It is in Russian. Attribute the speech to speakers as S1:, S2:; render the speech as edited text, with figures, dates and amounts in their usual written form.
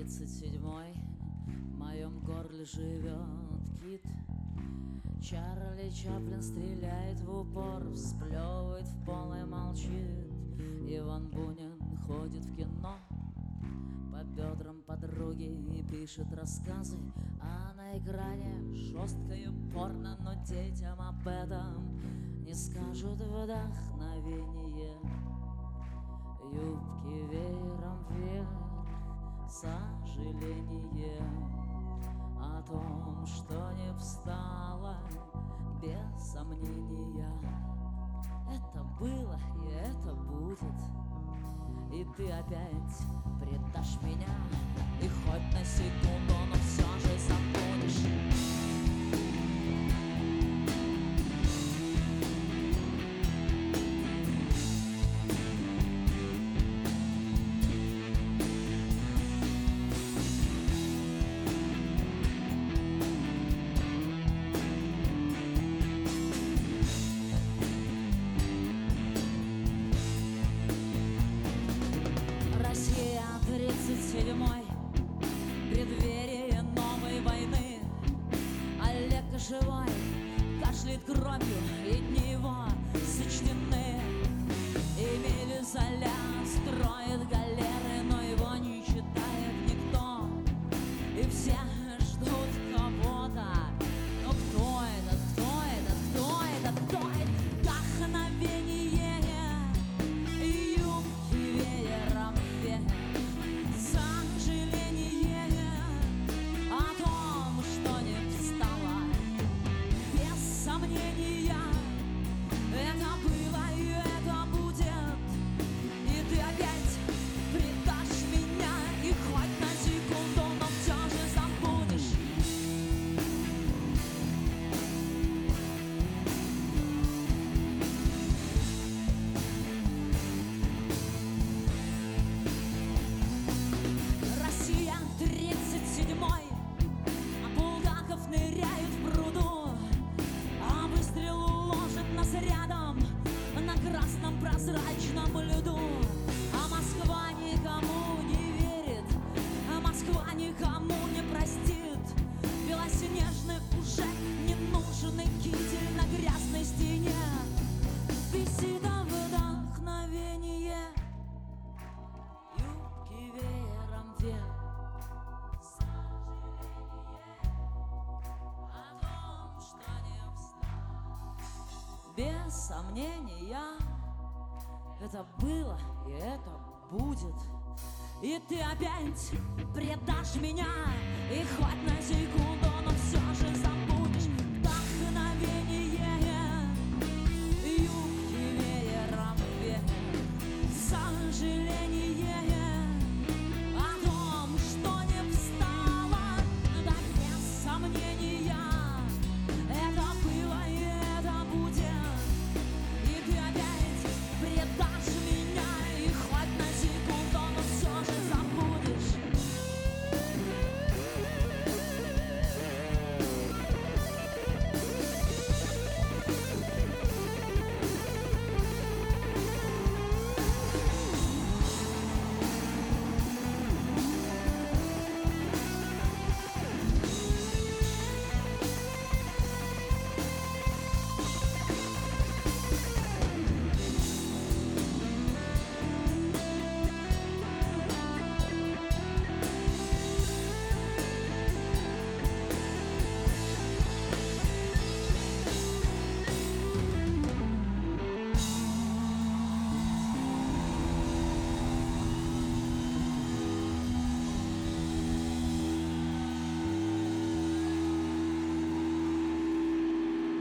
S1: 37-й в моем горле живет кит. Чарли Чаплин стреляет в упор, всплевывает в пол и молчит. Иван Бунин ходит в кино по бедрам подруги и пишет рассказы, а на экране жесткое порно, но детям об этом не скажут. Вдохновение, юбки веером вверх, сожаление о том, что не встала, без сомнения. Это было и это будет, и ты опять предашь меня, и хоть на секунду, но все же забудешь. Россия 37-й, преддверие новой войны. Олег живой, кашляет кровью, и дни его сочтены. Эмиль Золя строит галеры, но его не читает никто, и все ждут кого-то. Но кто этот, кто этот, кто этот, кто это? Вдохновение, юбки веером вверх, сожаление о том, что не встала, без сомнения. Это было и это будет, и ты опять предашь меня, и хоть на секунду, но все же забудешь. Россия 37-й, а Булгаков ныряет в пруду, а выстрел уложит нас рядом на красном прозрачном льду. А Москва никому не верит, а Москва никому не простит. Белоснежный уже не нужен, и китель на грязной стене висит вдохновение, юбки веером вверх, сожаление о том, что не встал, без сомнения. Это было и это будет, и ты опять предашь меня, и хоть